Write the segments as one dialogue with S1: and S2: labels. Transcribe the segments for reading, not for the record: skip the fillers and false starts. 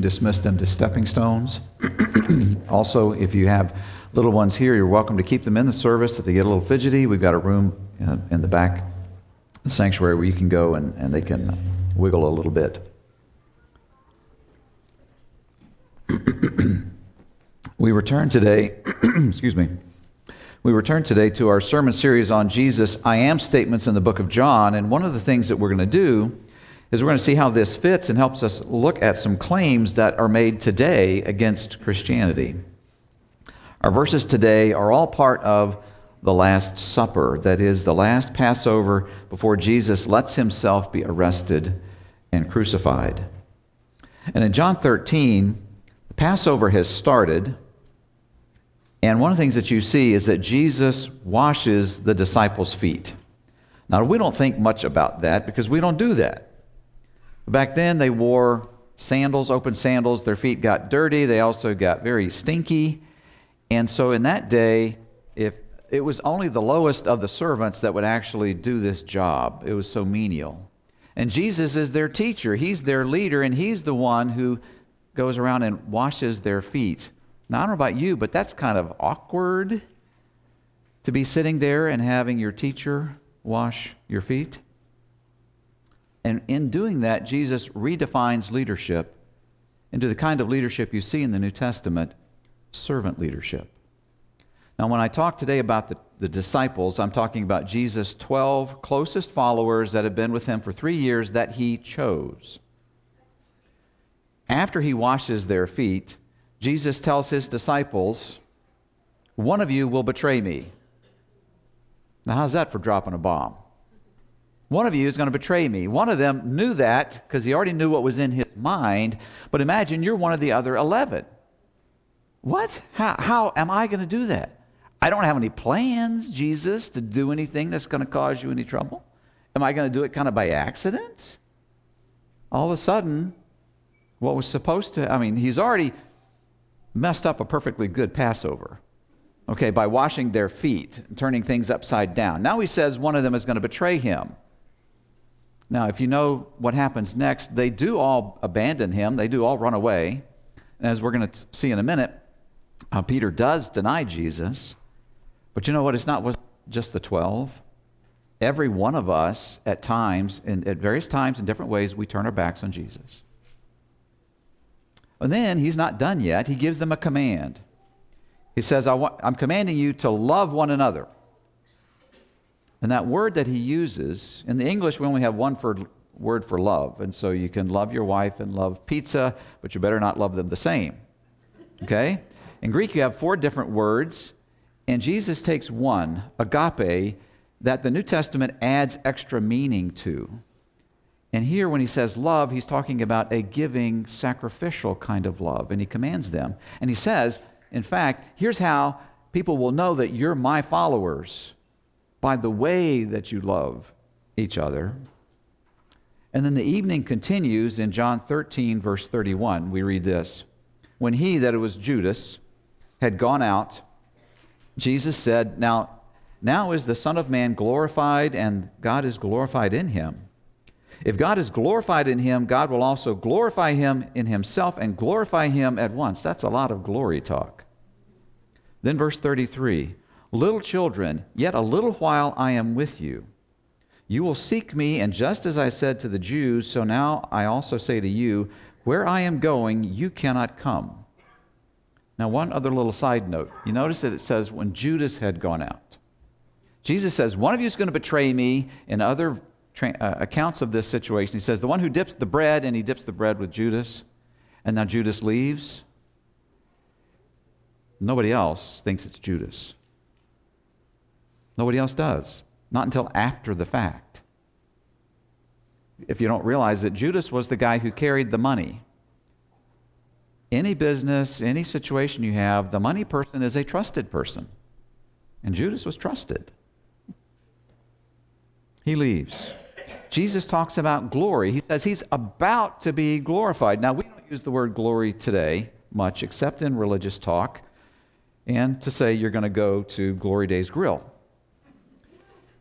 S1: dismiss them to stepping stones. Also, if you have little ones here, you're welcome to keep them in the service. If they get a little fidgety, we've got a room in the back of the sanctuary where you can go and they can wiggle a little bit. We return today, We return today to our sermon series on Jesus' I am statements in the book of John, and one of the things that we're going to do is we're going to see how this fits and helps us look at some claims that are made today against Christianity. Our verses today are all part of the Last Supper, that is, the last Passover before Jesus lets himself be arrested and crucified. And in John 13, the Passover has started, and one of the things that you see is that Jesus washes the disciples' feet. Now, we don't think much about that because we don't do that. Back then, they wore sandals, open sandals. Their feet got dirty. They also got very stinky. And so in that day, if it was only the lowest of the servants that would actually do this job. It was so menial. And Jesus is their teacher. He's their leader, and he's the one who goes around and washes their feet. Now, I don't know about you, but that's kind of awkward to be sitting there and having your teacher wash your feet. And in doing that, Jesus redefines leadership into the kind of leadership you see in the New Testament, servant leadership. Now, when I talk today about the disciples, I'm talking about Jesus' 12 closest followers that have been with him for 3 years that he chose. After he washes their feet, Jesus tells his disciples, one of you will betray me. Now, how's that for dropping a bomb? One of you is going to betray me. One of them knew that because he already knew what was in his mind. But imagine you're one of the other 11. What? How am I going to do that? I don't have any plans, Jesus, to do anything that's going to cause you any trouble. Am I going to do it kind of by accident? All of a sudden, what was supposed to... he's already messed up a perfectly good Passover. Okay, by washing their feet and turning things upside down. Now he says one of them is going to betray him. Now, if you know what happens next, they do all abandon him. They do all run away. And as we're going to see in a minute, Peter does deny Jesus. But you know what? It's not just the 12. Every one of us at times, at various times in different ways, we turn our backs on Jesus. And then he's not done yet. He gives them a command. He says, I'm commanding you to love one another. And that word that he uses, in the English we only have one word for love. And so you can love your wife and love pizza, but you better not love them the same. Okay? In Greek you have 4 different words, and Jesus takes one, agape, that the New Testament adds extra meaning to. And here when he says love, he's talking about a giving, sacrificial kind of love. And he commands them. And he says, in fact, here's how people will know that you're my followers, by the way that you love each other. And then the evening continues in John 13, verse 31. We read this. When he, that it was Judas, had gone out, Jesus said, Now is the Son of Man glorified, and God is glorified in him. If God is glorified in him, God will also glorify him in himself and glorify him at once. That's a lot of glory talk. Then verse 33, little children, yet a little while I am with you. You will seek me, and just as I said to the Jews, so now I also say to you, where I am going, you cannot come. Now, one other little side note. You notice that it says when Judas had gone out. Jesus says, one of you is going to betray me. In other accounts of this situation, he says, the one who dips the bread, and he dips the bread with Judas, and now Judas leaves. Nobody else thinks it's Judas. Nobody else does. Not until after the fact. If you don't realize that Judas was the guy who carried the money. Any business, any situation you have, the money person is a trusted person. And Judas was trusted. He leaves. Jesus talks about glory. He says he's about to be glorified. Now, we don't use the word glory today much, except in religious talk, and to say you're going to go to Glory Days Grill.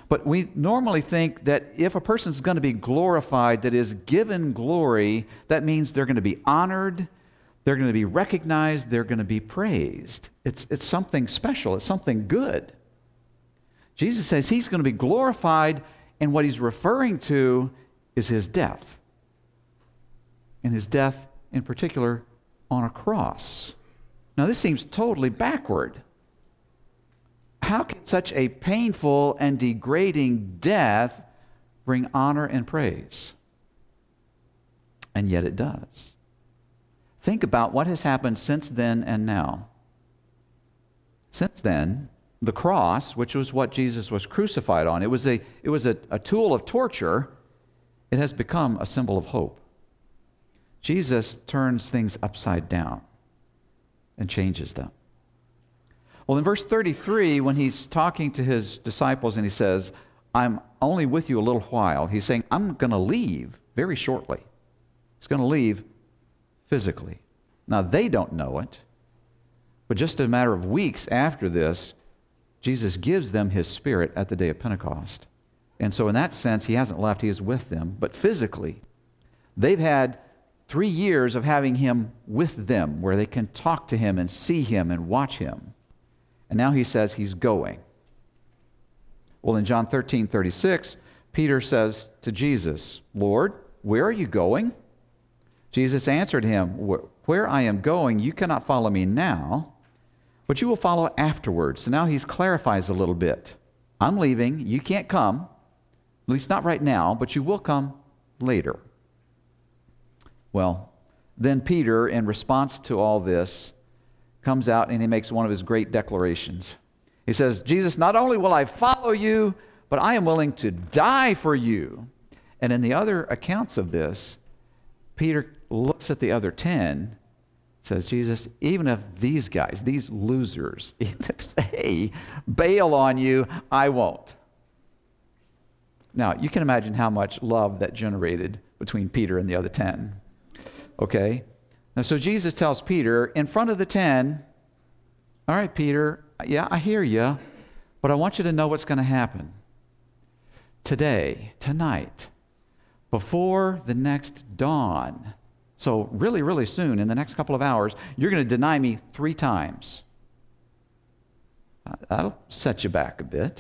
S1: But we normally think that if a person's going to be glorified, that is given glory, that means they're going to be honored, they're going to be recognized, they're going to be praised. It's something special, it's something good. Jesus says he's going to be glorified, and what he's referring to is his death. And his death in particular on a cross. Now this seems totally backward. How can such a painful and degrading death bring honor and praise? And yet it does. Think about what has happened since then and now. Since then, the cross, which was what Jesus was crucified on, it was a tool of torture. It has become a symbol of hope. Jesus turns things upside down and changes them. Well, in verse 33, when he's talking to his disciples and he says, I'm only with you a little while, he's saying, I'm going to leave very shortly. He's going to leave physically. Now, they don't know it, but just a matter of weeks after this, Jesus gives them his Spirit at the day of Pentecost. And so in that sense, he hasn't left, he is with them. But physically, they've had 3 years of having him with them, where they can talk to him and see him and watch him. And now he says he's going. Well, in John 13:36, Peter says to Jesus, Lord, where are you going? Jesus answered him, where I am going, you cannot follow me now, but you will follow afterwards. So now he clarifies a little bit. I'm leaving. You can't come, at least not right now, but you will come later. Well, then Peter, in response to all this, comes out and he makes one of his great declarations. He says, Jesus, not only will I follow you, but I am willing to die for you. And in the other accounts of this, Peter looks at the other 10, says, Jesus, even if these guys, these losers, say, bail on you, I won't. Now, you can imagine how much love that generated between Peter and the other 10. Okay? Now, so Jesus tells Peter, in front of the 10, all right, Peter, yeah, I hear you, but I want you to know what's going to happen. Today, tonight, before the next dawn, so really, really soon, in the next couple of hours, you're going to deny me 3 times. That'll set you back a bit.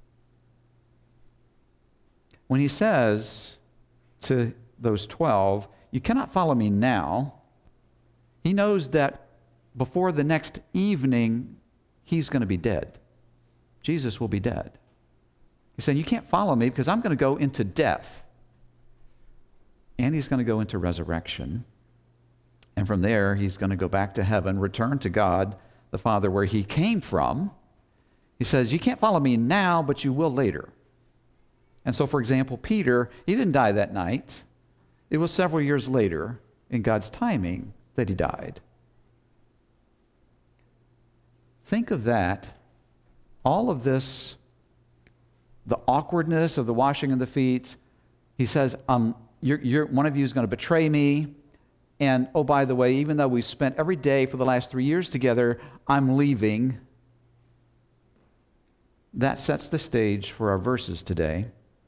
S1: When he says to those 12, you cannot follow me now, he knows that before the next evening, he's going to be dead. Jesus will be dead. He's saying, you can't follow me because I'm going to go into death. And he's going to go into resurrection. And from there, he's going to go back to heaven, return to God, the Father, where he came from. He says, you can't follow me now, but you will later. And so, for example, Peter, he didn't die that night. It was several years later, in God's timing, that he died. Think of that. All of this, the awkwardness of the washing of the feet. He says, one of you is going to betray me. And, oh, by the way, even though we've spent every day for the last 3 years together, I'm leaving. That sets the stage for our verses today.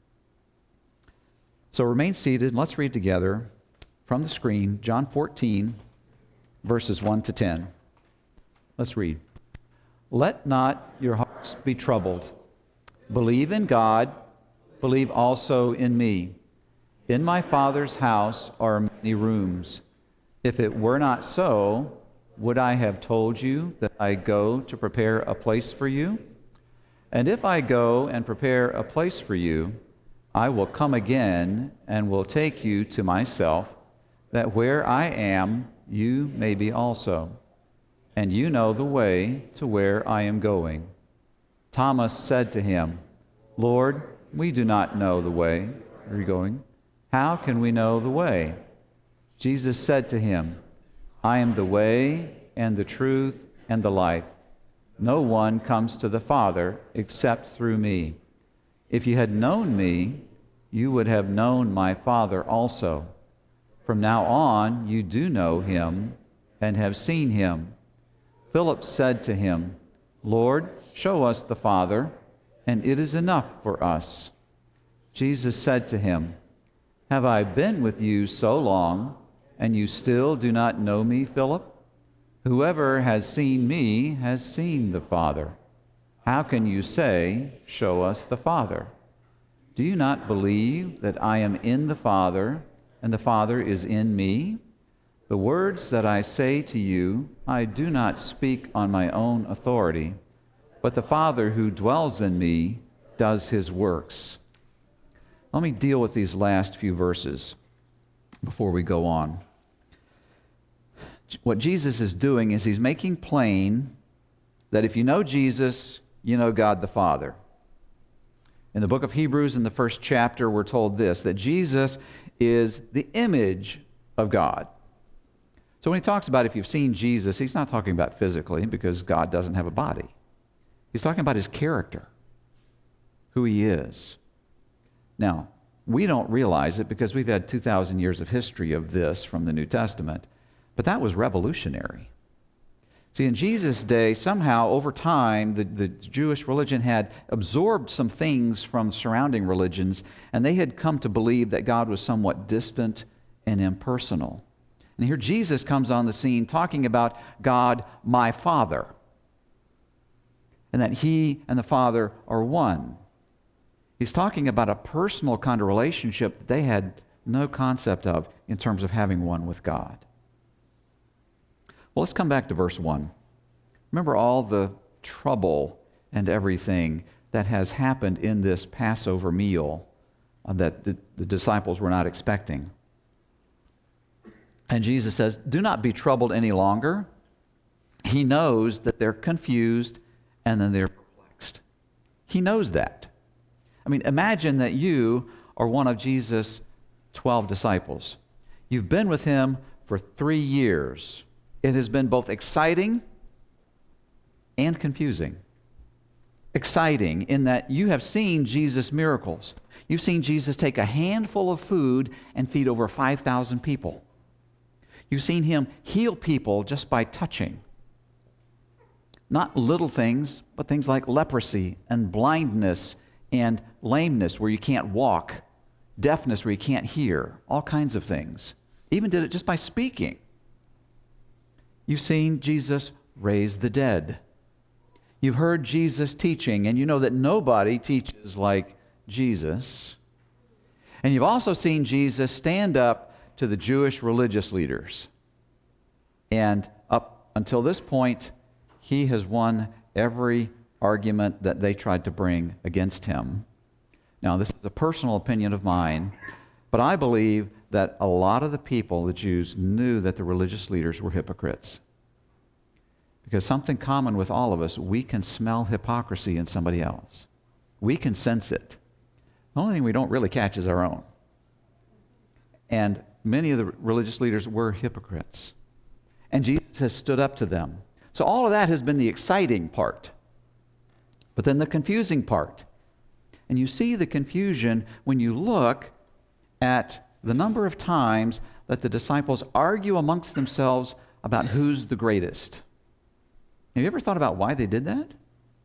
S1: So remain seated and let's read together from the screen, John 14, verses 1 to 10. Let's read. Let not your hearts be troubled. Believe in God, believe also in me. In my Father's house are many rooms. If it were not so, would I have told you that I go to prepare a place for you? And if I go and prepare a place for you, I will come again and will take you to myself, that where I am, you may be also. And you know the way to where I am going. Thomas said to him, Lord, we do not know the way. Where are you going? How can we know the way? Jesus said to him, I am the way and the truth and the life. No one comes to the Father except through me. If you had known me, you would have known my Father also. From now on, you do know him and have seen him. Philip said to him, Lord, show us the Father, and it is enough for us." Jesus said to him, "Have I been with you so long, and you still do not know me, Philip? Whoever has seen me has seen the Father. How can you say, 'Show us the Father'? Do you not believe that I am in the Father, and the Father is in me? The words that I say to you, I do not speak on my own authority, but the Father who dwells in me does his works." Let me deal with these last few verses before we go on. What Jesus is doing is he's making plain that if you know Jesus, you know God the Father. In the book of Hebrews, in the first chapter, we're told this, that Jesus is the image of God. So when he talks about if you've seen Jesus, he's not talking about physically, because God doesn't have a body. He's talking about his character, who he is. Now, we don't realize it because we've had 2,000 years of history of this from the New Testament, but that was revolutionary. See, in Jesus' day, somehow, over time, the Jewish religion had absorbed some things from surrounding religions, and they had come to believe that God was somewhat distant and impersonal. And here Jesus comes on the scene talking about God, my Father, and that he and the Father are one. He's talking about a personal kind of relationship that they had no concept of in terms of having one with God. Well, let's come back to verse 1. Remember all the trouble and everything that has happened in this Passover meal that the disciples were not expecting. And Jesus says, "Do not be troubled any longer." He knows that they're confused and then they're perplexed. He knows that. I mean, imagine that you are one of Jesus' 12 disciples. You've been with him for 3 years. It has been both exciting and confusing. Exciting in that you have seen Jesus' miracles. You've seen Jesus take a handful of food and feed over 5,000 people. You've seen him heal people just by touching. Not little things, but things like leprosy and blindness and lameness where you can't walk, deafness where you can't hear, all kinds of things. Even did it just by speaking. You've seen Jesus raise the dead. You've heard Jesus teaching, and you know that nobody teaches like Jesus. And you've also seen Jesus stand up to the Jewish religious leaders. And up until this point, he has won every argument that they tried to bring against him. Now, this is a personal opinion of mine, but I believe that a lot of the people, the Jews, knew that the religious leaders were hypocrites. Because something common with all of us, we can smell hypocrisy in somebody else. We can sense it. The only thing we don't really catch is our own. And many of the religious leaders were hypocrites. And Jesus has stood up to them. So all of that has been the exciting part. But then the confusing part. And you see the confusion when you look at the number of times that the disciples argue amongst themselves about who's the greatest. Have you ever thought about why they did that?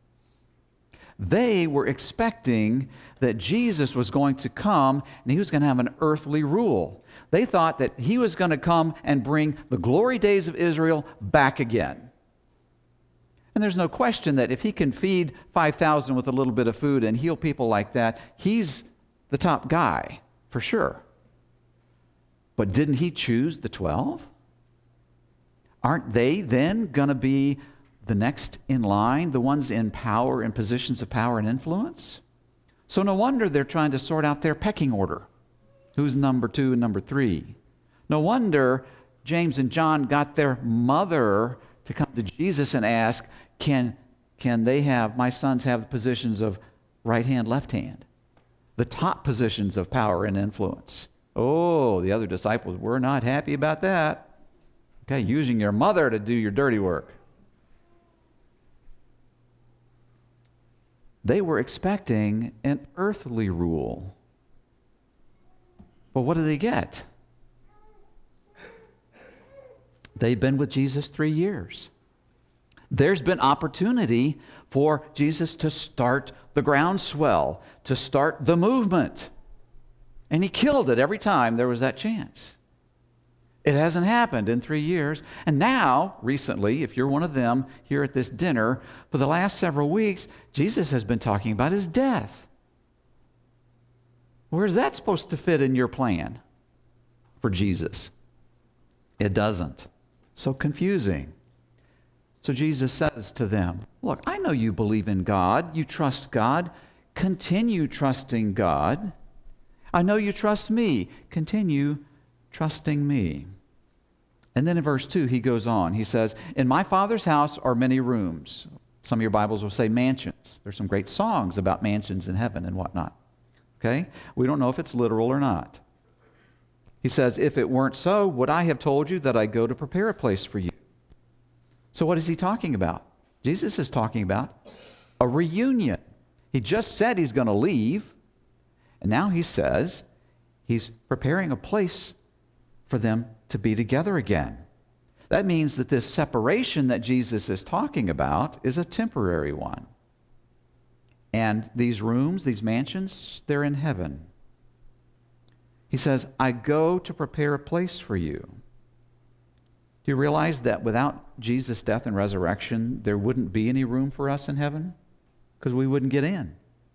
S1: They were expecting that Jesus was going to come and he was going to have an earthly rule. They thought that he was going to come and bring the glory days of Israel back again. And there's no question that if he can feed 5,000 with a little bit of food and heal people like that, he's the top guy, for sure. But didn't he choose the 12? Aren't they then going to be the next in line, the ones in power, in positions of power and influence? So no wonder they're trying to sort out their pecking order. Who's number 2 and number 3? No wonder James and John got their mother to come to Jesus and ask, can they have, my sons have the positions of right hand, left hand? The top positions of power and influence. Oh, the other disciples were not happy about that. Okay, using your mother to do your dirty work. They were expecting an earthly rule. But what do they get? They've been with Jesus 3 years. There's been opportunity for Jesus to start the groundswell, to start the movement. And he killed it every time there was that chance. It hasn't happened in 3 years. And now, recently, if you're one of them here at this dinner, for the last several weeks, Jesus has been talking about his death. Where's that supposed to fit in your plan for Jesus? It doesn't. So confusing. So Jesus says to them, look, I know you believe in God. You trust God. Continue trusting God. I know you trust me. Continue trusting me. And then in verse 2, he goes on. He says, in my Father's house are many rooms. Some of your Bibles will say mansions. There's some great songs about mansions in heaven and whatnot. Okay? We don't know if it's literal or not. He says, if it weren't so, would I have told you that I go to prepare a place for you? So what is he talking about? Jesus is talking about a reunion. He just said he's going to leave, and now he says he's preparing a place for them to be together again. That means that this separation that Jesus is talking about is a temporary one. And these rooms, these mansions, they're in heaven. He says, I go to prepare a place for you. Do you realize that without Jesus' death and resurrection, there wouldn't be any room for us in heaven? Because we wouldn't get in.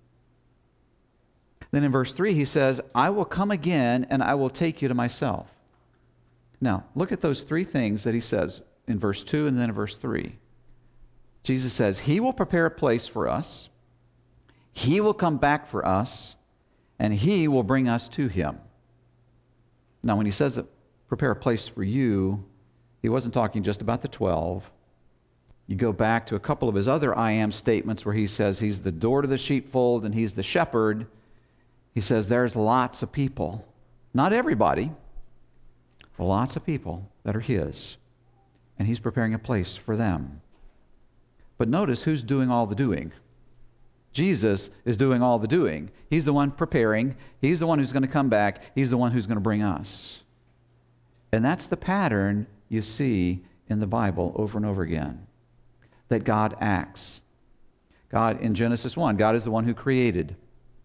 S1: Then in verse 3, he says, I will come again and I will take you to myself. Now, look at those three things that he says in verse 2 and then in verse 3. Jesus says, he will prepare a place for us. He will come back for us. And he will bring us to him. Now, when he says that, prepare a place for you, he wasn't talking just about the 12. You go back to a couple of his other I am statements where he says he's the door to the sheepfold and he's the shepherd. He says there's lots of people, not everybody, but lots of people that are his. And he's preparing a place for them. But notice who's doing all the doing. Jesus is doing all the doing. He's the one preparing. He's the one who's going to come back. He's the one who's going to bring us. And that's the pattern you see in the Bible over and over again. That God acts. God, in Genesis 1, God is the one who created.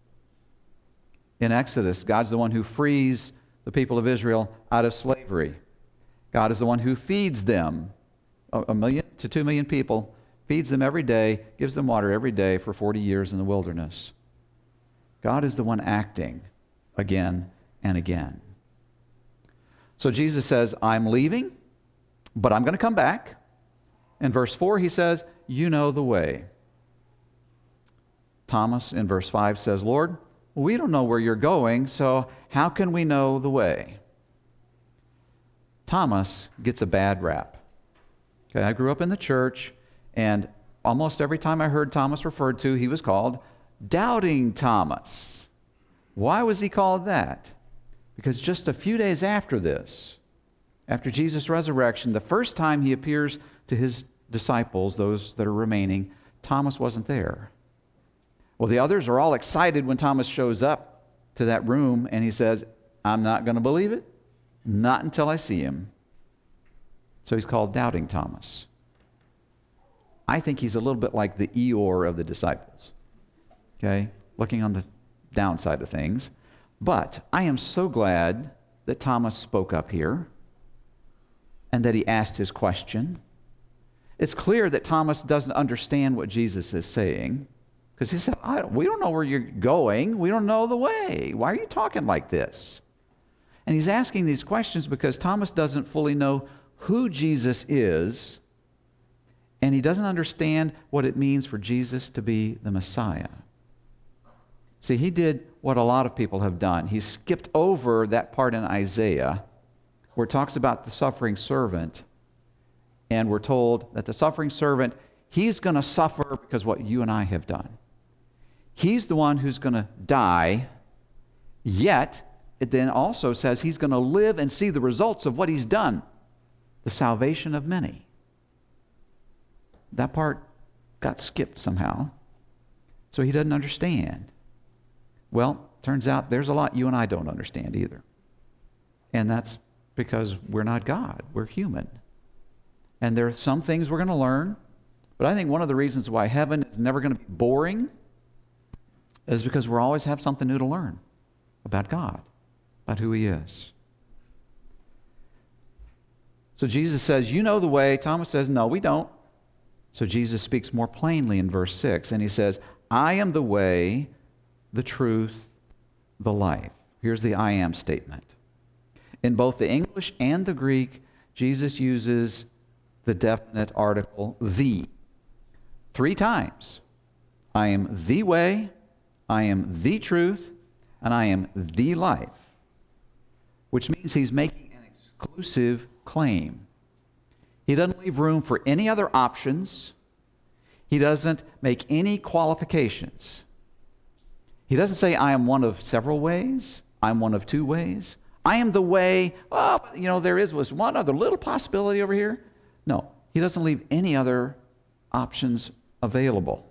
S1: In Exodus, God's the one who frees the people of Israel out of slavery. God is the one who feeds them. 1 million to 2 million people. Feeds them every day, gives them water every day for 40 years in the wilderness. God is the one acting again and again. So Jesus says, I'm leaving, but I'm going to come back. In verse 4, he says, you know the way. Thomas, in verse 5, says, Lord, we don't know where you're going, so how can we know the way? Thomas gets a bad rap. Okay, I grew up in the church. And almost every time I heard Thomas referred to, he was called Doubting Thomas. Why was he called that? Because just a few days after this, after Jesus' resurrection, the first time he appears to his disciples, those that are remaining, Thomas wasn't there. Well, the others are all excited when Thomas shows up to that room and he says, I'm not going to believe it, not until I see him. So he's called Doubting Thomas. I think he's a little bit like the Eeyore of the disciples. Okay? Looking on the downside of things. But I am so glad that Thomas spoke up here and that he asked his question. It's clear that Thomas doesn't understand what Jesus is saying because he said, we don't know where you're going. We don't know the way. Why are you talking like this? And he's asking these questions because Thomas doesn't fully know who Jesus is. And he doesn't understand what it means for Jesus to be the Messiah. See, he did what a lot of people have done. He skipped over that part in Isaiah where it talks about the suffering servant. And we're told that the suffering servant, he's going to suffer because what you and I have done. He's the one who's going to die. Yet, it then also says he's going to live and see the results of what he's done. The salvation of many. That part got skipped somehow. So he doesn't understand. Well, turns out there's a lot you and I don't understand either. And that's because we're not God. We're human. And there are some things we're going to learn, But I think one of the reasons why heaven is never going to be boring is because we'll always have something new to learn about God, about who He is. So Jesus says, you know the way. Thomas says, no, we don't. So Jesus speaks more plainly in verse 6, and He says, I am the way, the truth, the life. Here's the I am statement. In both the English and the Greek, Jesus uses the definite article, the, 3 times. I am the way, I am the truth, and I am the life. Which means He's making an exclusive claim. He doesn't leave room for any other options. He doesn't make any qualifications. He doesn't say, I am one of several ways. I'm one of 2 ways. I am the way. Oh, there was one other little possibility over here. No, He doesn't leave any other options available.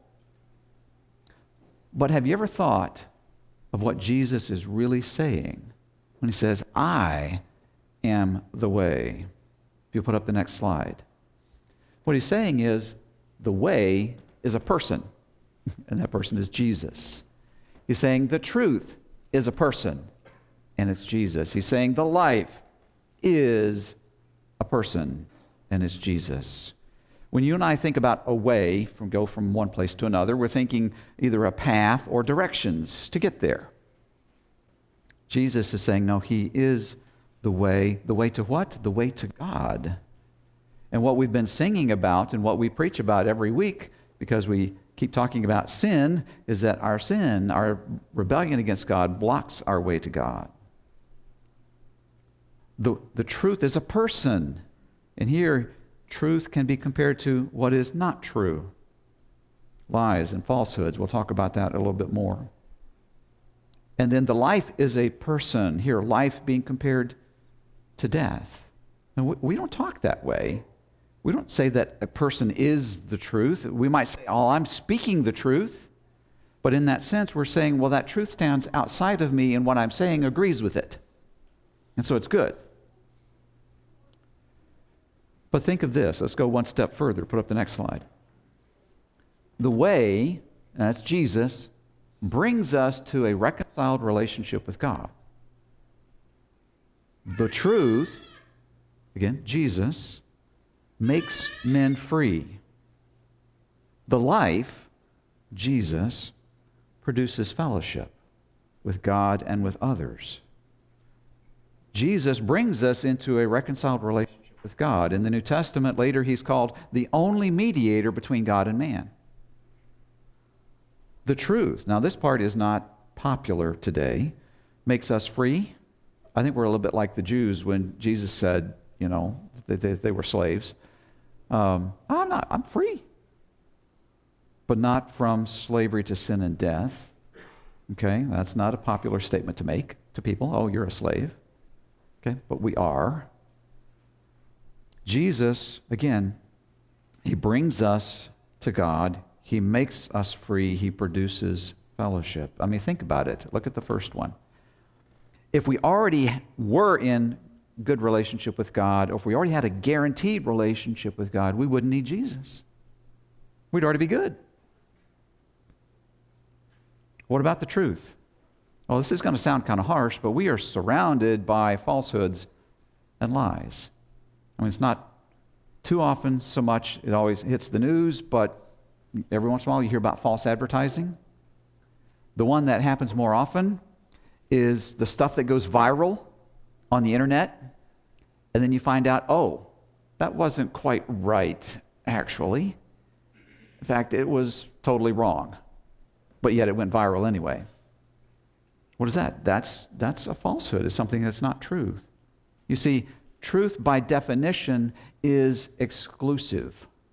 S1: But have you ever thought of what Jesus is really saying when He says, I am the way? If you put up the next slide. What He's saying is, the way is a person, and that person is Jesus. He's saying the truth is a person, and it's Jesus. He's saying the life is a person, and it's Jesus. When you and I think about a way, go from one place to another, we're thinking either a path or directions to get there. Jesus is saying, no, He is the way. The way to what? The way to God. And what we've been singing about and what we preach about every week, because we keep talking about sin, is that our sin, our rebellion against God, blocks our way to God. The truth is a person. And here, truth can be compared to what is not true. Lies and falsehoods. We'll talk about that a little bit more. And then the life is a person. Here, life being compared to death. And we don't talk that way. We don't say that a person is the truth. We might say, oh, I'm speaking the truth. But in that sense, we're saying, well, that truth stands outside of me, and what I'm saying agrees with it. And so it's good. But think of this. Let's go one step further. Put up the next slide. The way, that's Jesus, brings us to a reconciled relationship with God. The truth, again, Jesus, makes men free. The life, Jesus, produces fellowship with God and with others. Jesus brings us into a reconciled relationship with God. In the New Testament, later He's called the only mediator between God and man. The truth, now this part is not popular today, makes us free. I think we're a little bit like the Jews when Jesus said, they were slaves. I'm free. But not from slavery to sin and death. Okay, that's not a popular statement to make to people. Oh, you're a slave. Okay, but we are. Jesus, again, He brings us to God. He makes us free. He produces fellowship. I mean, think about it. Look at the first one. If we already were in good relationship with God, or if we already had a guaranteed relationship with God, we wouldn't need Jesus. We'd already be good. What about the truth? Well, this is going to sound kind of harsh, but we are surrounded by falsehoods and lies. I mean, it's not too often so much it always hits the news, but every once in a while you hear about false advertising. The one that happens more often is the stuff that goes viral on the internet, and then you find out, oh, that wasn't quite right, actually. In fact, it was totally wrong, but yet it went viral anyway. What is that? That's a falsehood. It's something that's not true. You see, truth by definition is exclusive.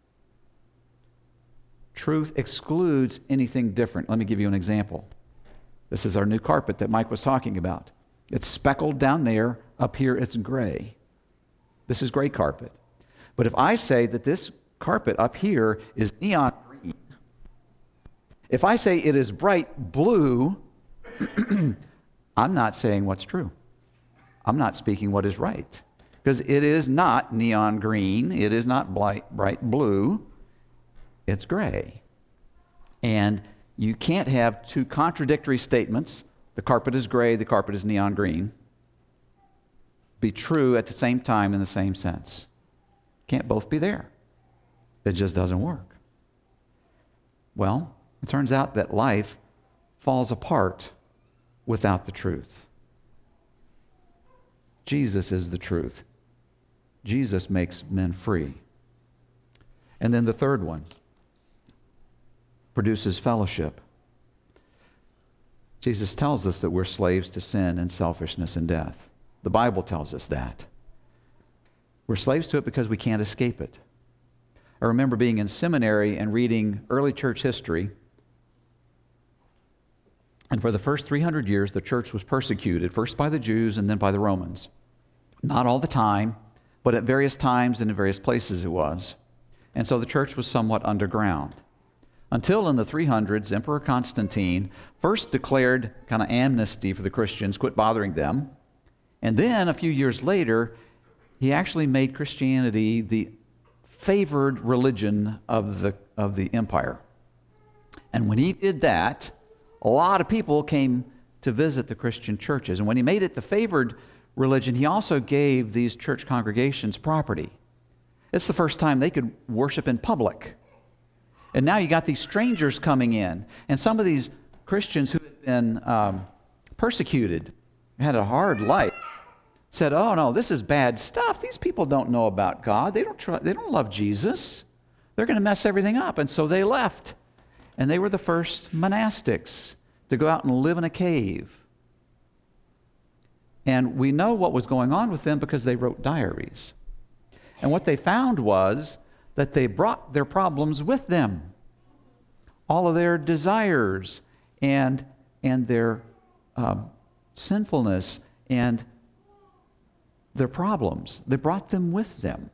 S1: Truth excludes anything different. Let me give you an example. This is our new carpet that Mike was talking about. It's speckled down there. Up here it's gray. This is gray carpet. But if I say that this carpet up here is neon green, if I say it is bright blue, I'm not saying what's true. I'm not speaking what is right. Because it is not neon green. It is not bright blue. it's gray. And you can't have two contradictory statements, the carpet is gray, the carpet is neon green, be true at the same time in the same sense. Can't both be there. It just doesn't work. Well, it turns out that life falls apart without the truth. Jesus is the truth. Jesus makes men free. And then the third one produces fellowship. Jesus tells us that we're slaves to sin and selfishness and death. The Bible tells us that. We're slaves to it because we can't escape it. I remember being in seminary and reading early church history. And for the first 300 years, the church was persecuted, first by the Jews and then by the Romans. Not all the time, but at various times and in various places it was. And so the church was somewhat underground. Until in the 300s, Emperor Constantine first declared kind of amnesty for the Christians, quit bothering them. And then a few years later, he actually made Christianity the favored religion of the empire. And when he did that, a lot of people came to visit the Christian churches. And when he made it the favored religion, he also gave these church congregations property. It's the first time they could worship in public. And now you got these strangers coming in. And some of these Christians who had been persecuted, had a hard life, said, oh no, this is bad stuff. These people don't know about God. They don't love Jesus. They're going to mess everything up. And so they left. And they were the first monastics to go out and live in a cave. And we know what was going on with them because they wrote diaries. And what they found was that they brought their problems with them. All of their desires and their sinfulness and their problems. They brought them with them.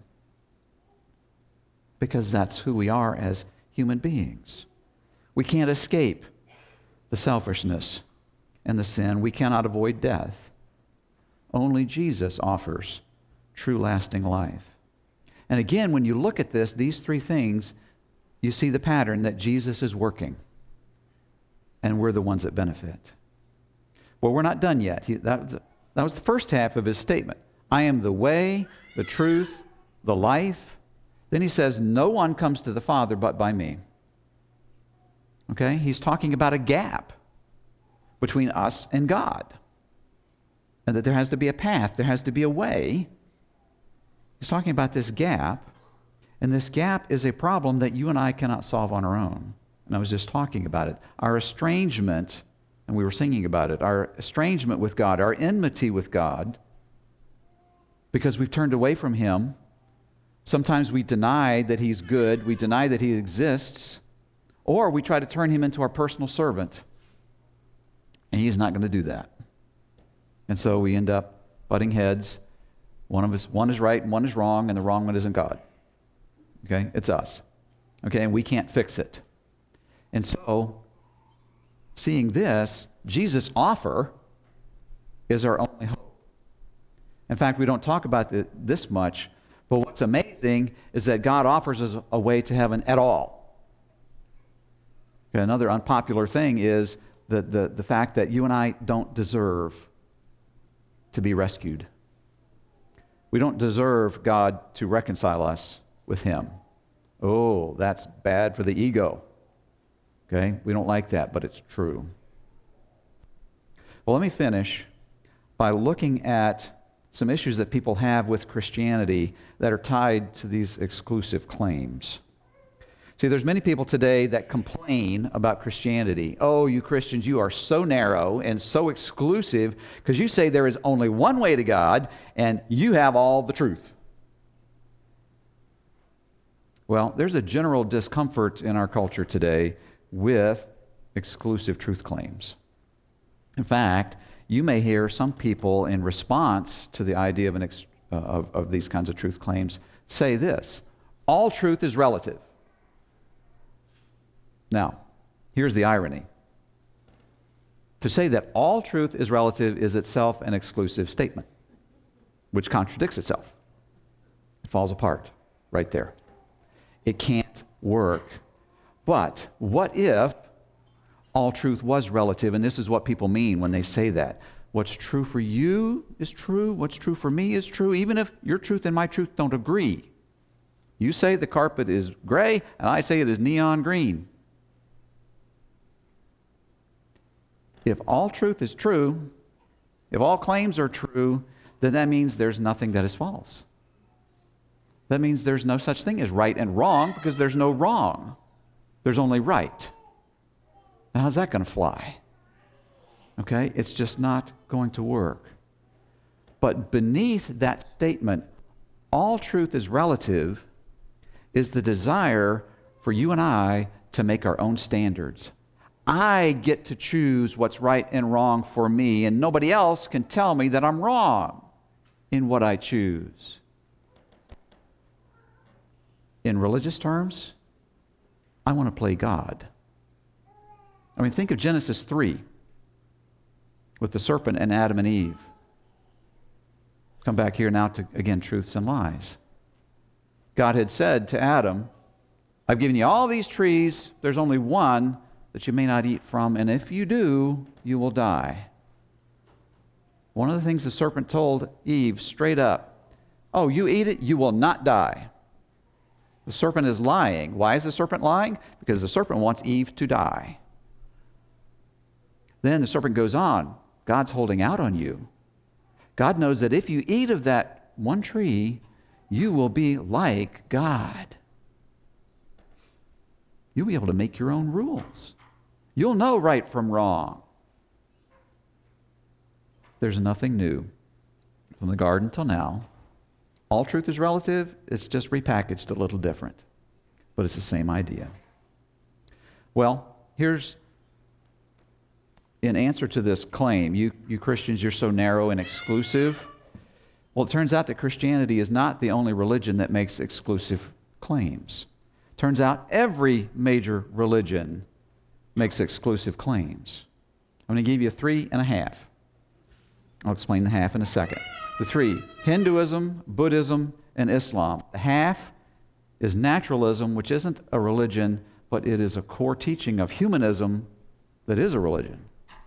S1: Because that's who we are as human beings. We can't escape the selfishness and the sin. We cannot avoid death. Only Jesus offers true lasting life. And again, when you look at this, these three things, you see the pattern that Jesus is working. And we're the ones that benefit. Well, we're not done yet. That was the first half of his statement. I am the way, the truth, the life. Then he says, no one comes to the Father but by me. Okay? He's talking about a gap between us and God. And that there has to be a path, there has to be a way. He's talking about this gap. And this gap is a problem that you and I cannot solve on our own. And I was just talking about it. Our estrangement, and we were singing about it, our estrangement with God, our enmity with God, because we've turned away from Him. Sometimes we deny that He's good, we deny that He exists, or we try to turn Him into our personal servant. And He's not going to do that. And so we end up butting heads. One is right and one is wrong, and the wrong one isn't God. Okay? It's us. Okay? And we can't fix it. And so, seeing this, Jesus' offer is our only hope. In fact, we don't talk about this much, but what's amazing is that God offers us a way to heaven at all. Okay, another unpopular thing is the fact that you and I don't deserve to be rescued. We don't deserve God to reconcile us with Him. Oh, that's bad for the ego. Okay? We don't like that, but it's true. Well, let me finish by looking at some issues that people have with Christianity that are tied to these exclusive claims. See, there's many people today that complain about Christianity. Oh, you Christians, you are so narrow and so exclusive because you say there is only one way to God and you have all the truth. Well, there's a general discomfort in our culture today with exclusive truth claims. In fact, you may hear some people in response to the idea of these kinds of truth claims say this: all truth is relative. Now, here's the irony. To say that all truth is relative is itself an exclusive statement, which contradicts itself. It falls apart right there. It can't work But what if all truth was relative? And this is what people mean when they say that. What's true for you is true. What's true for me is true, even if your truth and my truth don't agree. You say the carpet is gray, and I say it is neon green. If all truth is true, if all claims are true, then that means there's nothing that is false. That means there's no such thing as right and wrong, because there's no wrong. There's only right. Now, how's that going to fly? Okay? It's just not going to work. But beneath that statement, all truth is relative, is the desire for you and I to make our own standards. I get to choose what's right and wrong for me, and nobody else can tell me that I'm wrong in what I choose. In religious terms, I want to play God. I mean, think of Genesis 3 with the serpent and Adam and Eve. Come back here now to, again, truths and lies. God had said to Adam, I've given you all these trees. There's only one that you may not eat from, and if you do, you will die. One of the things the serpent told Eve straight up, oh, you eat it, you will not die. The serpent is lying. Why is the serpent lying? Because the serpent wants Eve to die. Then the serpent goes on. God's holding out on you. God knows that if you eat of that one tree, you will be like God. You'll be able to make your own rules. You'll know right from wrong. There's nothing new from the garden till now. All truth is relative. It's just repackaged a little different. But it's the same idea. Well, here's in answer to this claim. You Christians, you're so narrow and exclusive. Well, it turns out that Christianity is not the only religion that makes exclusive claims. Turns out every major religion makes exclusive claims. I'm going to give you 3.5. I'll explain the half in a second. The 3, Hinduism, Buddhism, and Islam. The half is naturalism, which isn't a religion, but it is a core teaching of humanism that is a religion.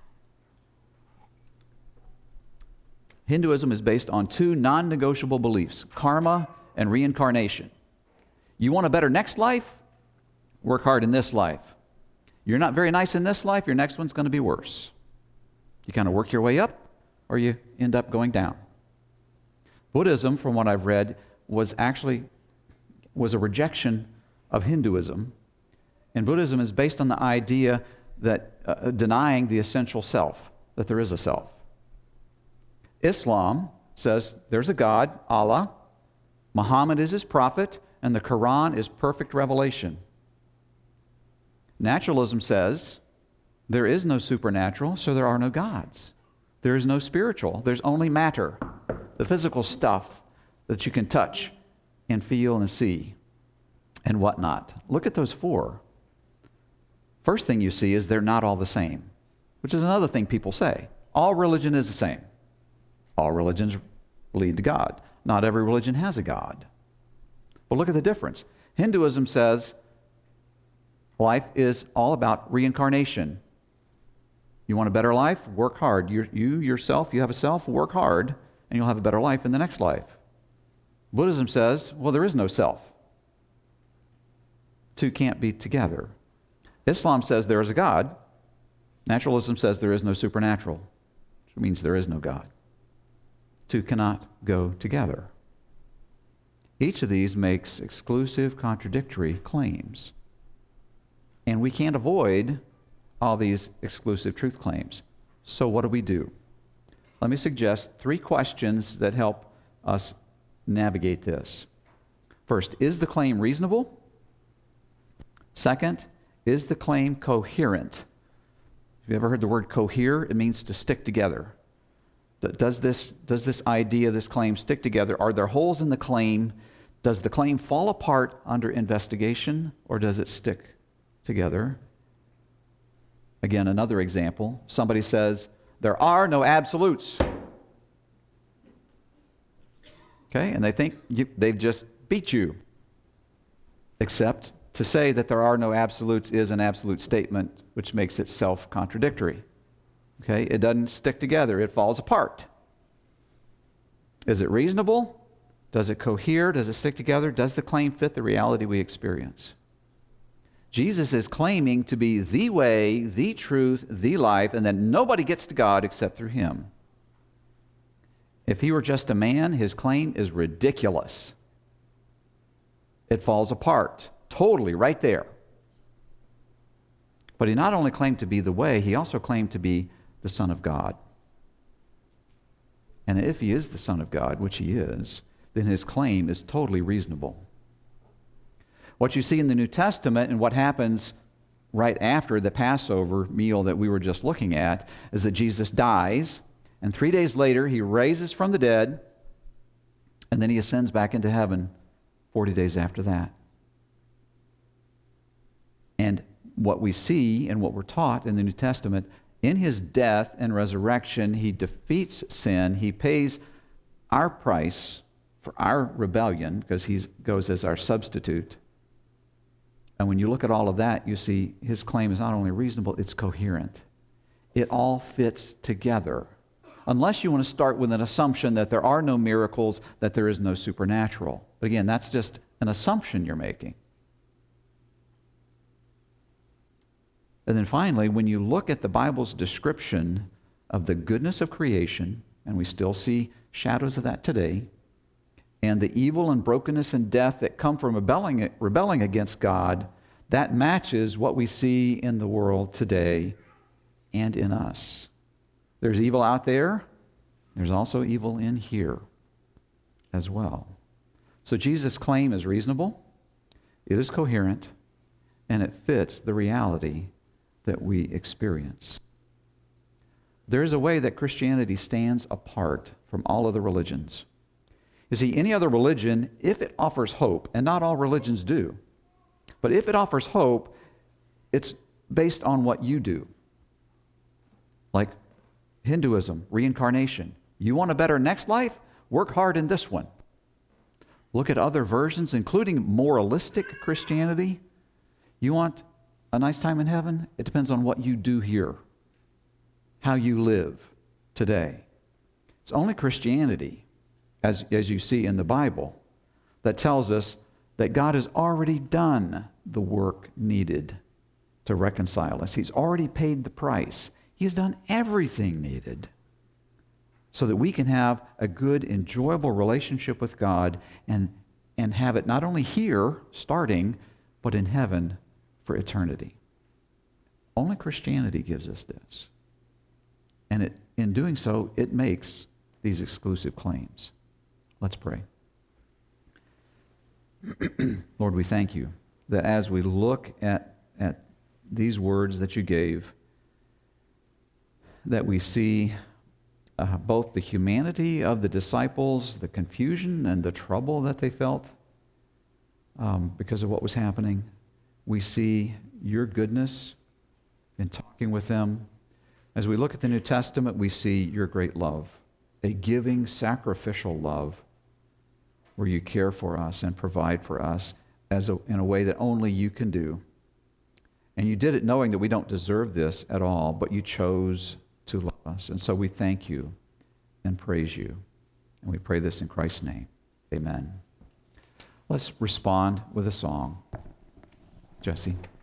S1: Hinduism is based on 2 non-negotiable beliefs, karma and reincarnation. You want a better next life? Work hard in this life. You're not very nice in this life, your next one's going to be worse. You kind of work your way up, or you end up going down. Buddhism, from what I've read, was a rejection of Hinduism. And Buddhism is based on the idea that denying the essential self, that there is a self. Islam says there's a God, Allah, Muhammad is his prophet, and the Quran is perfect revelation. Naturalism says there is no supernatural, so there are no gods. There is no spiritual. There's only matter, the physical stuff that you can touch and feel and see and whatnot. Look at those 4. First thing you see is they're not all the same, which is another thing people say. All religion is the same. All religions lead to God. Not every religion has a God. But look at the difference. Hinduism says life is all about reincarnation. You want a better life? Work hard. You yourself, you have a self, work hard, and you'll have a better life in the next life. Buddhism says, well, there is no self. 2 can't be together. Islam says there is a God. Naturalism says there is no supernatural, which means there is no God. 2 cannot go together. Each of these makes exclusive, contradictory claims. And we can't avoid all these exclusive truth claims. So what do? Let me suggest 3 questions that help us navigate this. First, is the claim reasonable? Second, is the claim coherent? Have you ever heard the word cohere? It means to stick together. Does this idea, this claim, stick together? Are there holes in the claim? Does the claim fall apart under investigation, or does it stick together? Again, another example. Somebody says, there are no absolutes. Okay, and they think they've just beat you. Except To say that there are no absolutes is an absolute statement, which makes it self-contradictory. Okay? It doesn't stick together. It falls apart. Is it reasonable? Does it cohere? Does it stick together? Does the claim fit the reality we experience? Jesus is claiming to be the way, the truth, the life, and that nobody gets to God except through him. If he were just a man, his claim is ridiculous. It falls apart, totally, right there. But he not only claimed to be the way, he also claimed to be the Son of God. And if he is the Son of God, which he is, then his claim is totally reasonable. What you see in the New Testament and what happens right after the Passover meal that we were just looking at is that Jesus dies, and 3 days later he raises from the dead, and then he ascends back into heaven 40 days after that. And what we see and what we're taught in the New Testament, in his death and resurrection, he defeats sin. He pays our price for our rebellion because he goes as our substitute. And when you look at all of that, you see his claim is not only reasonable, it's coherent. It all fits together. Unless you want to start with an assumption that there are no miracles, that there is no supernatural. But again, that's just an assumption you're making. And then finally, when you look at the Bible's description of the goodness of creation, and we still see shadows of that today, and the evil and brokenness and death that come from rebelling against God, that matches what we see in the world today and in us. There's evil out there. There's also evil in here as well. So Jesus' claim is reasonable, it is coherent, and it fits the reality that we experience. There is a way that Christianity stands apart from all other religions. You see, any other religion, if it offers hope, and not all religions do, but if it offers hope, it's based on what you do. Like Hinduism, reincarnation. You want a better next life? Work hard in this one. Look at other versions, including moralistic Christianity. You want a nice time in heaven? It depends on what you do here, how you live today. It's only Christianity, as you see in the Bible, that tells us that God has already done the work needed to reconcile us. He's already paid the price. He's done everything needed so that we can have a good, enjoyable relationship with God and have it not only here, starting, but in heaven for eternity. Only Christianity gives us this. And in doing so, it makes these exclusive claims. Let's pray. Lord, we thank you that as we look at these words that you gave, that we see both the humanity of the disciples, the confusion and the trouble that they felt because of what was happening. We see your goodness in talking with them. As we look at the New Testament, we see your great love, a giving, sacrificial love, where you care for us and provide for us in a way that only you can do. And you did it knowing that we don't deserve this at all, but you chose to love us. And so we thank you and praise you. And we pray this in Christ's name. Amen. Let's respond with a song. Jesse.